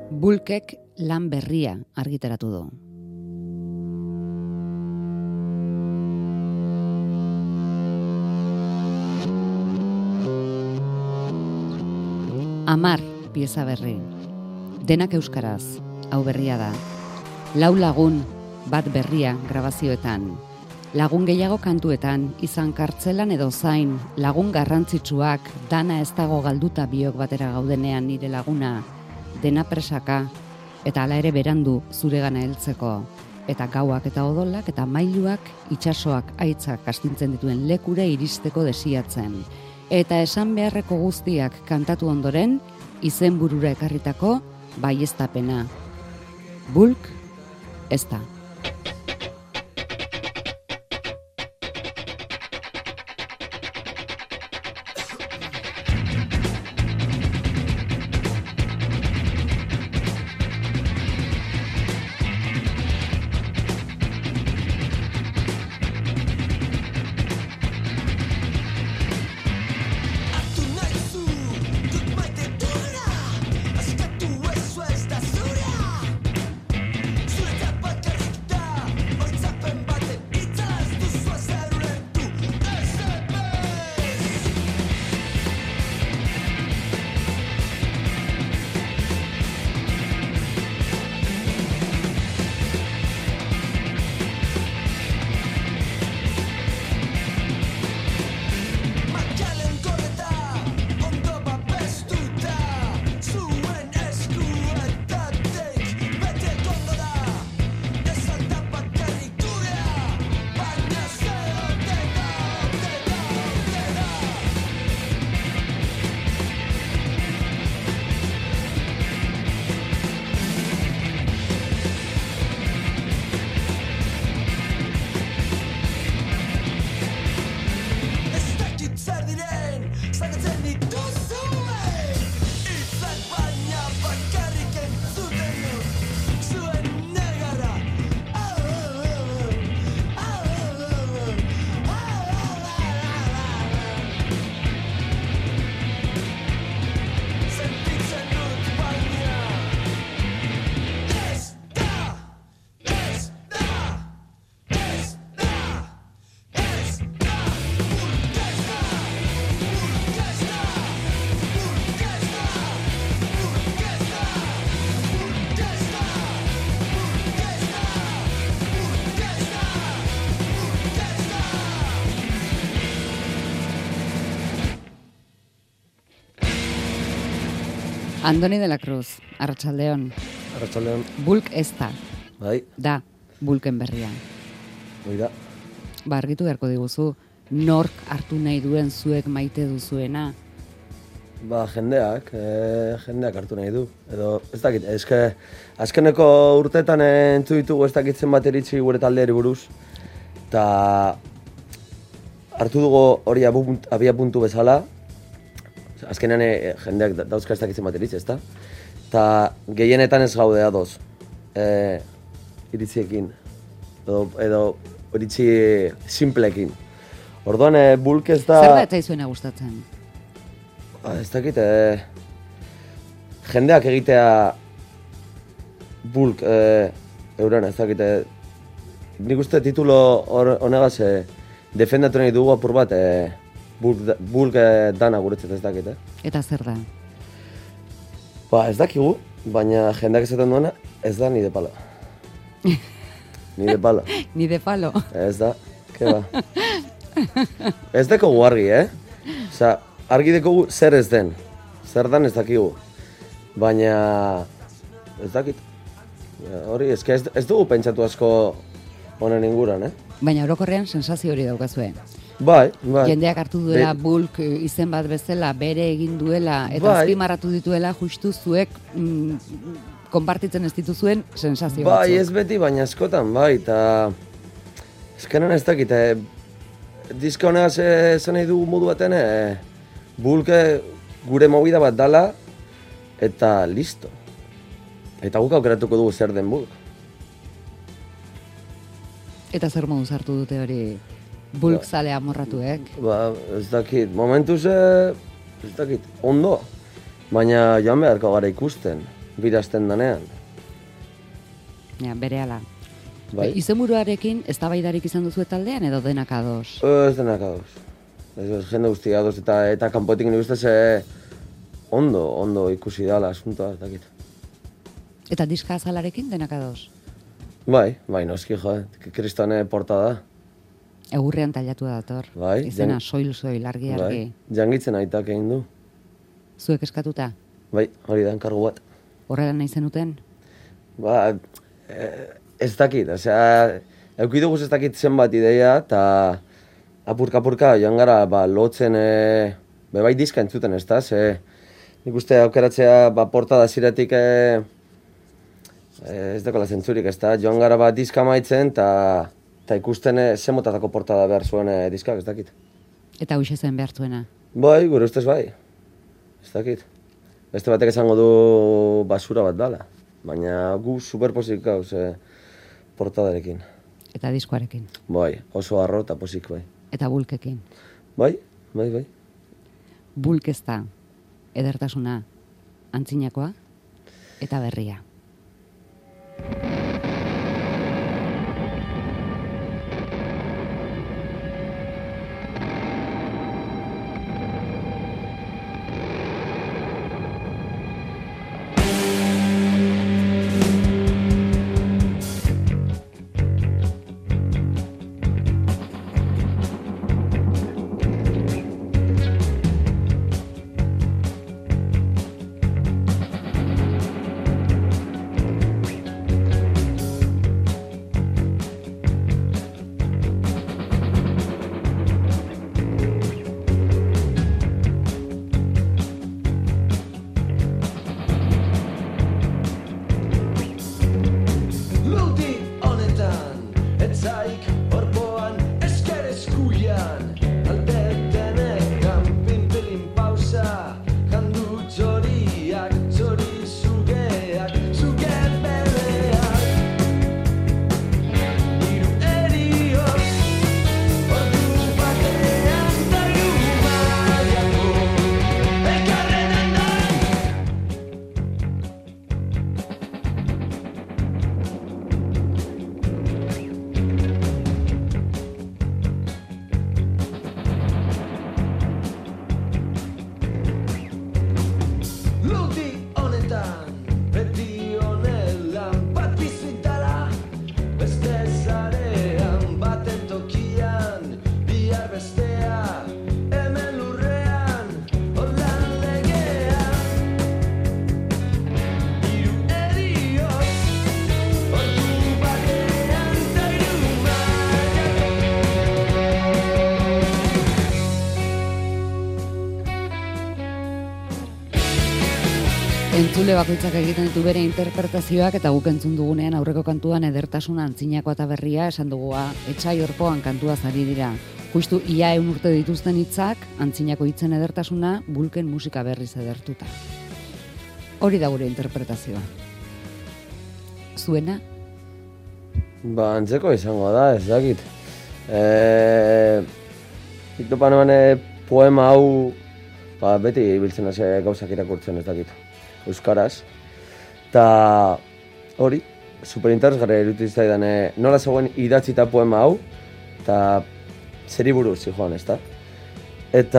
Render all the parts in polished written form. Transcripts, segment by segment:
Bulkek lan berria argitaratu du. Amar pieza berri. Denak euskaraz, hau berria da. 4 lagun, bat berria grabazioetan. Lagun gehiago kantuetan, izan kartzelan edo zain, lagun garrantzitsuak, dana ez dago galduta biok batera gaudenean nire laguna, dena presaka, eta hala ere berandu zuregana heltzeko, eta gauak eta odolak eta mailuak itsasoak aitzak astintzen dituen lekure iristeko desiatzen. Eta esan beharreko guztiak kantatu ondoren, izenburura ekarritako baieztapena. Bulk ez da. Andoni de la Cruz, Arratsaldeon. Arratsaldeon. Bulk ez da. Bai. Da, Bulken berria. Hoi da. Argitu beharko diguzu, nork hartu nahi duen zuek maite duzuena? Jendeak hartu nahi du. Edo, ez dakit, azkeneko urteetan entzu ditugu ez dakitzen bat eritzi gure taldeari buruz. Eta hartu dugu hori abia puntu bezala. Azkenean jendeak dauzka ez dakitzen bat iritzi, ezta? Eta gehienetan ez gaude adoz iritziekin, edo iritzi simplekin. Orduan, Bulk ez da... Zer da eta izuena gustatzen? Ez dakit, jendeak egitea Bulk euren, ez dakit. Nik uste titulo honegaz defendatu nahi dugu apur bat, Bulk dana guretzat ez dakit, Eta zer da? Ez dakigu, baina jendeak esaten duena ez da ni de palo. Ni de palo. Ni de palo. Ez da, ke ba. Ez dekogu argi, Osa, argi dekogu zer ez den. Zer dan ez dakigu. Baina ez dakit. Hori, ez dugu pentsatu asko honen inguran, Baina orokorrean sensazio hori daukazue. Bai. Jendeak hartu duela Bulk izen bat bezala, bere egin duela, eta azpimarratu dituela justu zuek konpartitzen ez dituzuen sensazio batzuk. Bai, ez beti, baina askotan, bai, eta ezkenan ez dakit, diska honegaz esan nahi dugu modu baten, Bulk gure movida bat dala, eta listo. Eta guk aukeratuko dugu zer den Bulk. Eta zer moduz hartu dute hori Bulk zale amorratuek? Ez dakit, momentuz ez dakit, ondo. Baina joan beharko gara ikusten. birasten danean. Ja, berehala. Bai. Izenburuarekin eztabaidarik izan duzu taldean edo denak ados? Ez denak ados. Ez jende guztia ados eta kanpotik nik ustez ondo ikusi dala asuntoa, ez dakit. Eta diska azalarekin denak ados? Bai, noski jo, kristone portada. Egurrean tailatu dator. Bai. Izena soil, argi. Bai, jangitzen aitak egin du. Zuek eskatuta? Bai, hori da, enkargu bat. Horrela nahi zenuten? Ba, ez dakit, eukidugu ez dakit zenbat ideia, eta apurka joan gara, lotzen, bai diska entzuten, ez da, nik uste aukeratzea, portada ziretik, ez dakola zentzurik, ez da, joan gara diska maitzen, eta ikusten zemotatako portada behar zuen diskak, ez dakit. Eta hoxe zen behar zuena? Bai, gure ustez bai, ez dakit. Beste batek esango du basura bat dala, baina gu superposik gauz portadarekin. Eta diskoarekin? Bai, oso harro eta posik bai. Eta bulkekin? Bai. Bulk ez da, edertasuna, antzinakoa eta berria. Entzule bakoitzak egiten ditu bere interpretazioak eta guk entzun dugunean aurreko kantuan edertasuna antzinakoa eta berria esan dugua Etsai Orpoan kantua zari dira. Justu ia 100 urte dituzten hitzak antzinako hitzen edertasuna bulken musika berriz edertuta. Hori da gure interpretazioa. Zuena? Antzeko izango da, ez dakit. Topan poema hau beti ibiltzen hasi gauzak irakurtzen, ez dakit. Euskaraz. Eta hori, superinteresgarria iruditzen zaidan nola zegoen idatzita poema hau, eta zeri buruz zijoan, ezta? Eta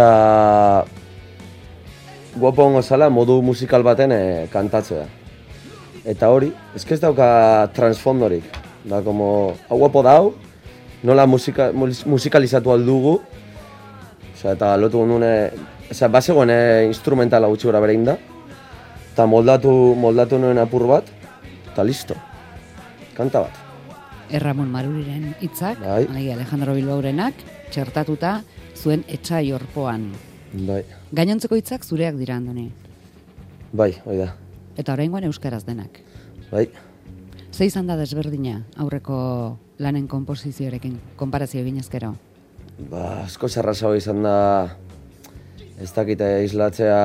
guapo hongo zala modu musikal baten kantatzea. Eta hori, ez dauka transfondorik. Da, como, hau guapo da hau, nola musikalizatu aldugu, eta lotu gondune, bazegoen instrumentala gutxi gora bere inda, eta moldatu nuen apur bat, eta listo. Kanta bat. Ramon Maruriren hitzak, bai. Alejandro Bilbaurenak, txertatuta zuen Etsai Orpoan. Bai. Gainontzeko hitzak zureak dira, Andoni. Bai, hoi da. Eta oraingoan euskaraz denak. Bai. Ze izan da desberdina aurreko lanen konposizioarekin, konparazio egin ezkero? Asko zarrazago izan da, ez dakite islatzea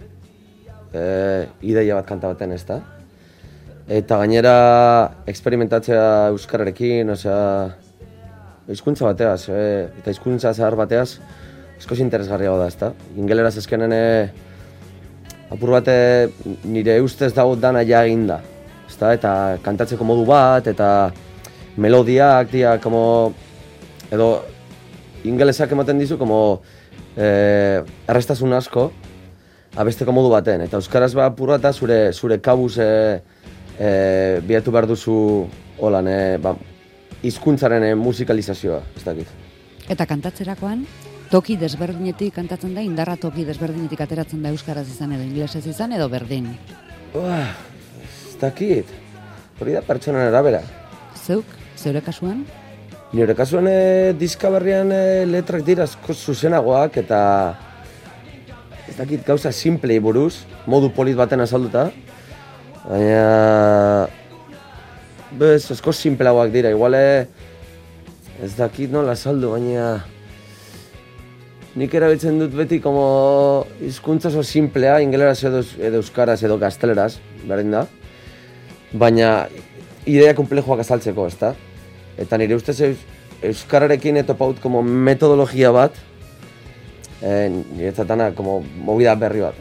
ideia bat kanta baten, ez da? Eta gainera eksperimentatzea euskararekin, hizkuntza bateaz, eta hizkuntza zahar bateaz, askoz interesgarriago da, ez da? Ingeleraz ezkenen apur bat nire ustez dago dana ja eginda. Ezta? Eta kantatzeko modu bat, eta melodiak dira, edo ingelesak ematen dizu, errestasun asko, abesteko modu baten. Eta euskaraz apur bat da zure kabuz biatu behar duzu holan, hizkuntzaren musikalizazioa, ez dakit. Eta kantatzerakoan, toki desberdinetik kantatzen da, indarra toki desberdinetik ateratzen da euskaraz izan edo ingelesez izan edo berdin? Ez dakit, hori da pertsonan arabera. Zeuk, zeure kasuan? Nire kasuan diska berrian letrak dira asko zuzenagoak eta ez dakit gauza simplei buruz, modu polit baten azalduta. Baina asko simpleagoak dira, igual ez dakit nola azaldu, baina nik erabiltzen dut beti hizkuntza oso simplea, ingeleraz edo euskaraz edo gazteleraz, berdin da. Baina idea komplejoak azaltzeko, ezta? Eta nire ustez euskararekin etopaut metodologia bat, niretzat dana movida berri bat.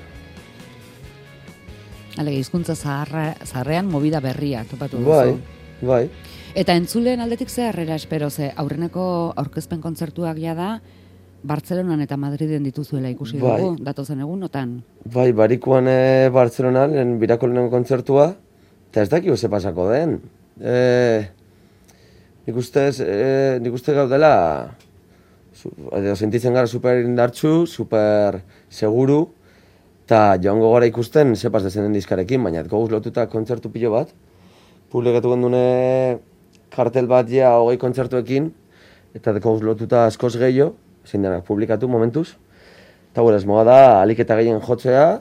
Alege, hizkuntza zaharrean movida berria topatu duzu. Bai. Eta entzuleen aldetik ze harrera espero, ze aurreneko aurkezpen kontzertuak da Bartzelonan eta Madriden dituzuela ikusi dugu, datozen egunotan. Bai, barikuan Bartzelonan, birako lehenengo kontzertua, eta ez dakigu ze pasako den. Nik uste gaudela, sentitzen gara super indartsu, super seguru, eta joango gara ikusten ze pas dezenen diskarekin, baina goguz lotuta kontzertu pilo bat, publikatu gendune kartel bat 20 kontzertuekin, eta goguz lotuta askoz gehiago, ezin denak publikatu momentuz, eta gure esmoa da alik eta gehien jotzea,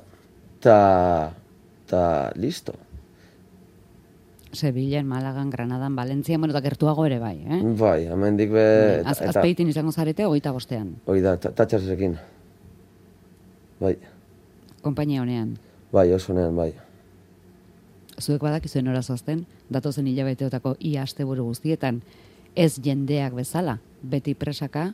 eta listo. Sevillan, Malagan, Granadan, Valentzian, eta gertuago ere bai, eh? Bai, hemendik Azpeitin izango zarete 25ean. Hoi da, tatxasekin. Bai. Konpainia honean. Bai, oso honean, bai. Zuek badakizuen nora zoazten, datozen hilabeteotako ia asteburu guztietan, ez jendeak bezala, beti presaka.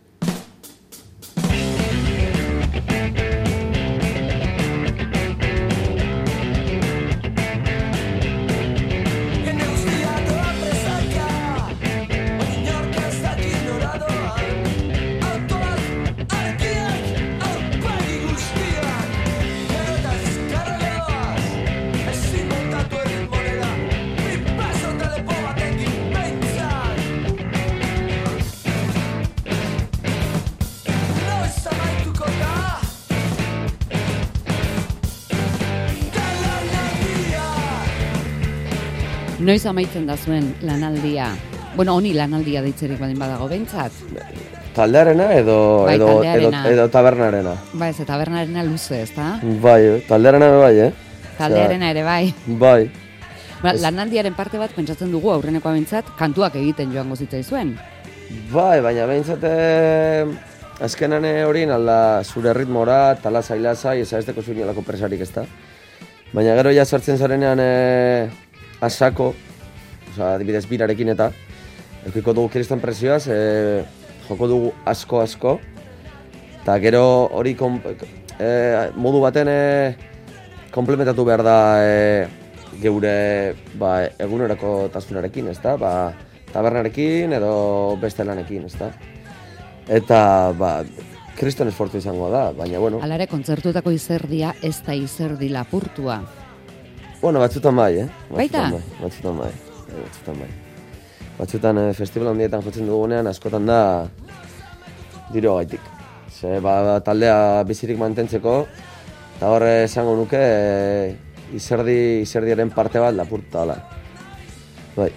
Noiz amaitzen da zuen lanaldia? Bueno, honi lanaldia deitzerik badin badago behintzat. Taldearena edo tabernarena? Bai, ez tabernarena luze, ezta? Bai, taldearena bai, Taldearena ere bai. Bai. Lanaldiaren parte bat pentsatzen dugu aurrenekoa behintzat kantuak egiten joango zitzaizuen. Bai, baina behintzat azkenan horien alda zure ritmora, talasai, ez aizteko zuen jolako presarik, ezta? Baina gero ja sartzen zarenean asako, adibidez birarekin eta eukiko dugu kriston presioaz, joko dugu asko, eta gero hori modu baten komplementatu behar da geure egunerako tasunarekin, ezta? Tabernarekin edo beste lanekin, ezta? Eta kriston esfortzu izango da, baina bueno. Hala ere, kontzertuetako izerdia ez da izerdi lapurtua. Bueno, batzutan bai, Baita? Batzutan bai. Batzutan festival handietan jotzen dugunean askotan da diru gaitik. Ze taldea bizirik mantentzeko, eta horre esango nuke izerdiaren parte bat lapurta dela. Bai.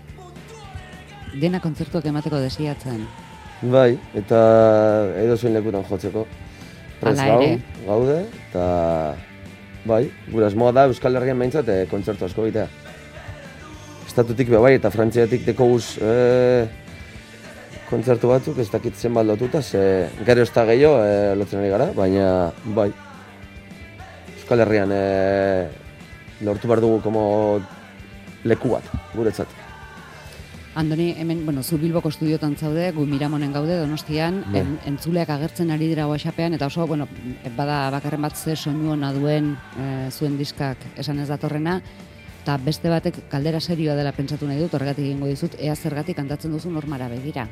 Dena kontzertuak emateko desiatzen. Bai, eta edo zuen lekutan jotzeko. Hala ere. Gaude, eta bai, gure asmoa da Euskal Herrian behintzat kontzertu asko egitea. Estatutik bai, eta Frantziatik dekoguz kontzertu batzuk, ez dakit zenbat lotuta, ze gero ez da gehiago lotzen ari gara, baina bai. Euskal Herrian lortu behar dugu leku bat, guretzat. Andoni, hemen, zu Bilboko estudiotan zaude, gu Miramonen gaude, Donostian, entzuleak agertzen ari dira WhatsAppean, eta oso, bada bakarren bat ze soinu ona duen zuen diskak esan ez datorrena, eta beste batek kaldera serioa dela pentsatu nahi dut, horregatik egingo dizut, ea zergatik kantatzen duzu normara begira.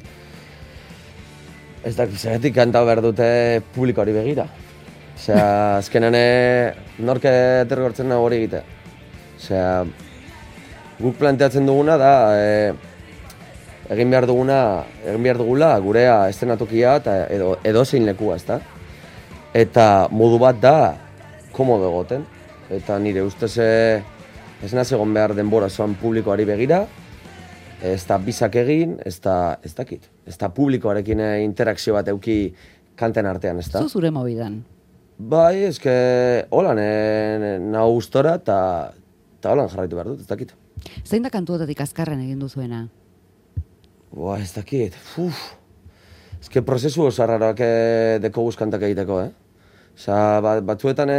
Ez da, zergatik kanta behar dute publikoari begira. Osea, azkenan norke dergortzen nago hori egitea. Osea, guk planteatzen duguna da, egin behar dugula gurea eszenatokia eta edo zein lekua, ezta? Eta modu bat da komodo egoten. Eta nire ustez ez naz egon behar denbora zoan publikoari begira, ez da bizak egin, ez dakit. Ez da publikoarekin interakzio bat euki kanten artean, ez da? Zu zure mobidan? Bai, ezke holan nahu gustora eta holan jarraitu behar dut, ez dakit. Zein da kantuetatik azkarren egin duzuena? Ez dakit. Ezke prozesu oso arraroak deko kantak egiteko, Osa, batzuetan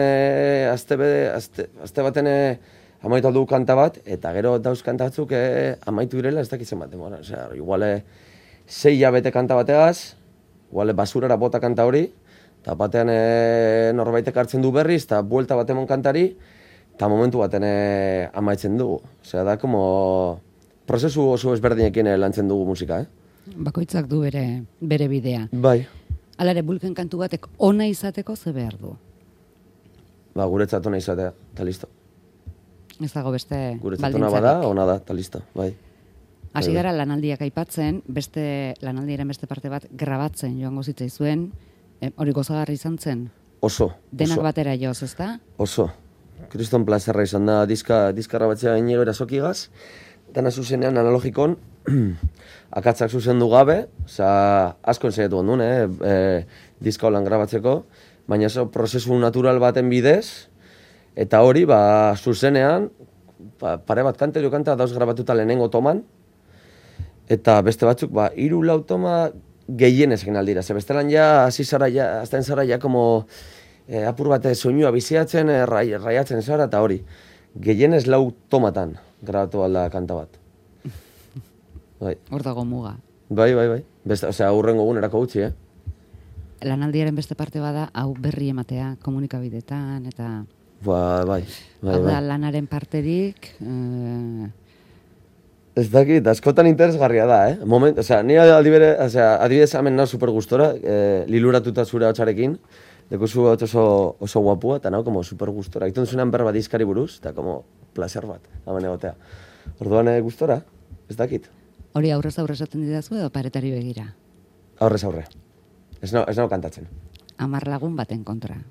azte baten amaitu aldu kanta bat, eta gero dauz kanta batzuk amaitu direla ez dakitzen bat. Osea, igual 6 hilabete kanta bateaz, igual basurara bota kanta hori, eta batean norbaitek hartzen du berriz, eta buelta bat emon kantari, eta momentu baten amaitzen dugu. Osea, da, prozesu oso ezberdinekin lantzen dugu musika, Bakoitzak du bere bidea. Bai. Hala ere, Bulken kantu batek ona izateko ze behar du? Guretzat ona izatea, eta listo. Ez dago beste baldintzarik. Guretzat ona bada, ona da, eta listo, bai. Hasi gara lanaldiak aipatzen, lanaldiaren beste parte bat grabatzen joango zitzaizuen, hori gozagarri izan zen? Oso. Denak batera joz, ez da? Oso. Kriston plazerra izan da diskarra batzea inigo erasokigaz, dana zuzenean analogikon, akatzak zuzendu gabe, asko ensaiatu ondun, diska holan grabatzeko, baina prozesu natural baten bidez, eta hori, zuzenean, pare bat kanta dauz grabatuta lehenengo toman, eta beste batzuk, 3-4 toma gehienez egin aldira. Bestelan azten zara apur bat soinua biziatzen, raiatzen zara, eta hori, gehienez 4 tomatan grabatu alda kanta bat. Hor dago muga. Bai. Hurrengo egunerako gutxi, Lanaldiaren beste parte bada, hau berri ematea komunikabidetan, eta... Bai. Hau da lanaren parterik... Ez dakit, askotan interesgarria da, ni adibidez hemen nau super gustora, liluratuta zure hotxarekin, dekuzu oso guapua, eta nau super gustora. Egiten zuenan berba dizkari buruz, eta placer bat, hemen egotea. Orduan gustora, ez dakit. Hori aurrez esaten didazu edo paretari begira? Aurrez aurre. Ez nau kantatzen. 10 lagun baten kontra.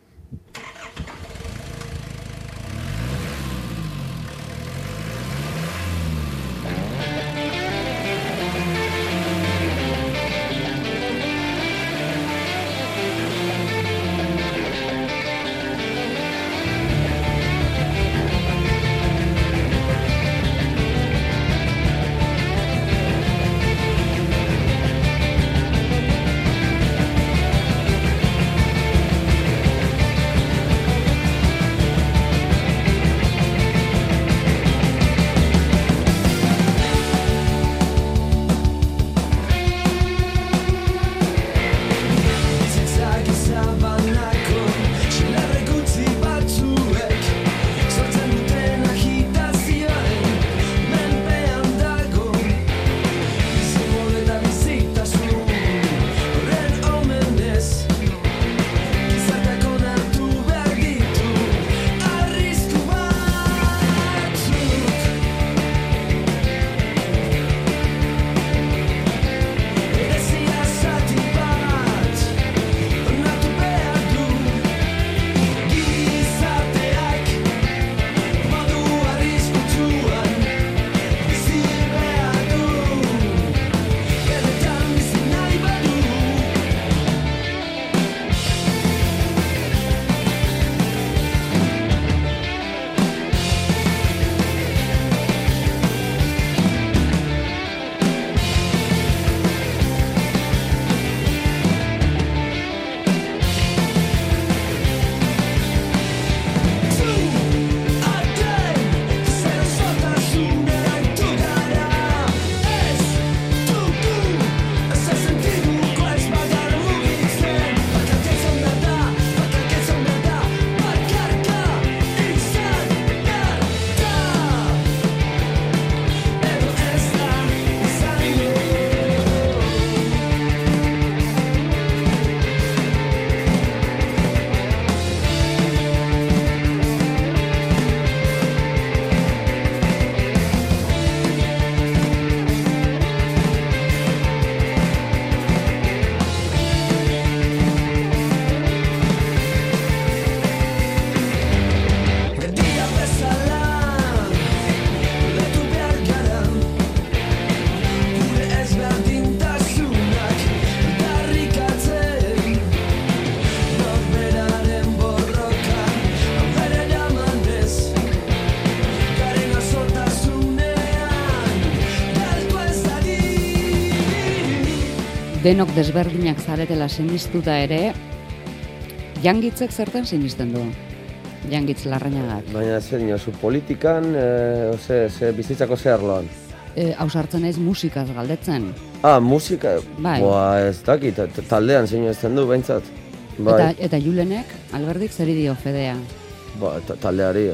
denok desberdinak zaretela sinistuta ere, Jangitzek zertan sinisten du? Jangitz Larrañagak. Baina zer dinosu, politikan, ze bizitzako ze arloan? Hausartzen naiz musikaz galdetzen. Musika? Bai. Ez dakit, taldean zein ezten du, behintzat. Bai. Eta Julenek, Alberdik zeri dio Fedea? Taldeari,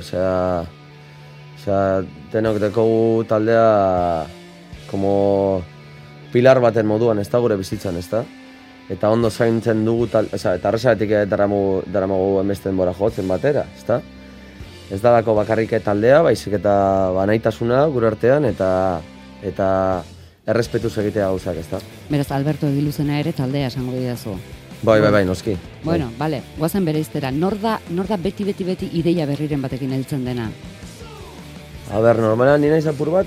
denok dekogu taldea como pilar baten moduan, ez da gure bizitzan, ez da? Eta ondo zaintzen dugu, eta arrasatik daramagu enbesten bora jotzen batera, ez da? Ez da dako bakarrik taldea, baizik eta banaitasuna gure artean, eta errespetuz egitea gauzak, ez da? Beraz, Alberto Egiluzena ere taldea esango didazu. Bai, noski. Bueno, bale, guazen bere iztera. Nor da beti ideia berriren batekin heltzen dena? Normalan nina izapur bat,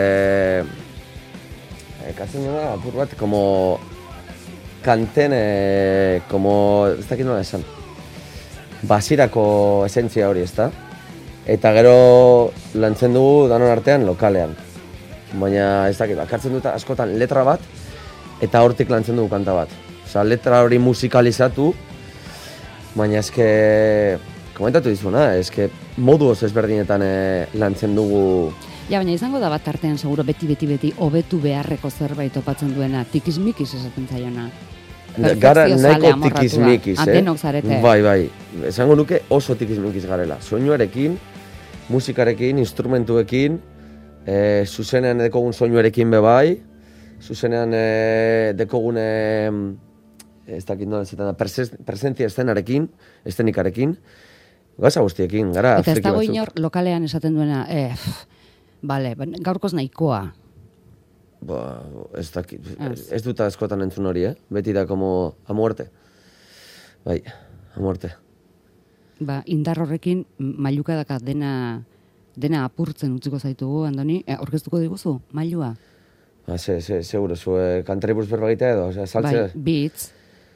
katzen dena apur bat, como kanten, como, ez dakit nola esan, basirako esentzia hori, ezta? Eta gero lantzen dugu danon artean lokalean. Baina ez dakit, akartzen dut askotan letra bat, eta hortik lantzen dugu kanta bat. Letra hori musikalizatu, baina eske, komentatu dizuna, eske modu oso ezberdinetan lantzen dugu. Ja, baina izango da bat artean seguro beti hobetu beharreko zerbait topatzen duena, tikismikis esaten zaiona. Gara nahiko tikismikiz, Denok zarete. Bai, esango nuke oso tikismikiz garela. Soinuarekin, musikarekin, instrumentuekin, zuzenean dekogun soinuarekin bebai, zuzenean dekogun, ez dakit nola zetan da, presentzia eszenikarekin, gaza guztiekin, gara friki batzuk. Eta ez dago batzuk. inor lokalean esaten duena, gaurkoz nahikoa. Ez dakit, ez dut askotan entzun hori, beti da como a muerte. Bai, a muerte. Indar horrekin mailukadaka dena apurtzen utziko zaitugu, Andoni, orkestuko diguzu, mailua? Seguro, zu kantari buruz berba egitea edo, saltze? Bai, beats.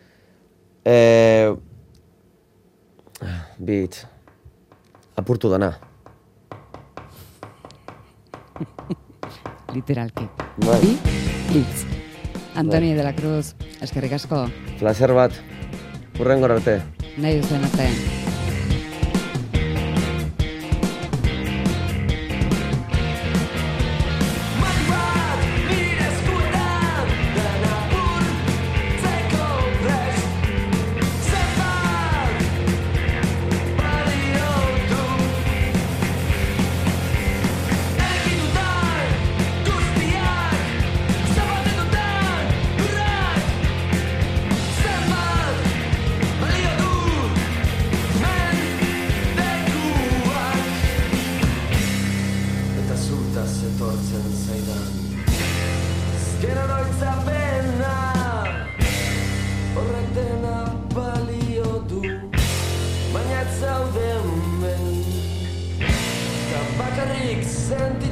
Beats. Apurtu dana. Literalki. Bai. Beats. Antoni de la Cruz, eskerrik asko. Placer bat. Hurrengor arte. Nahi duzuen arte. Bakarrik senti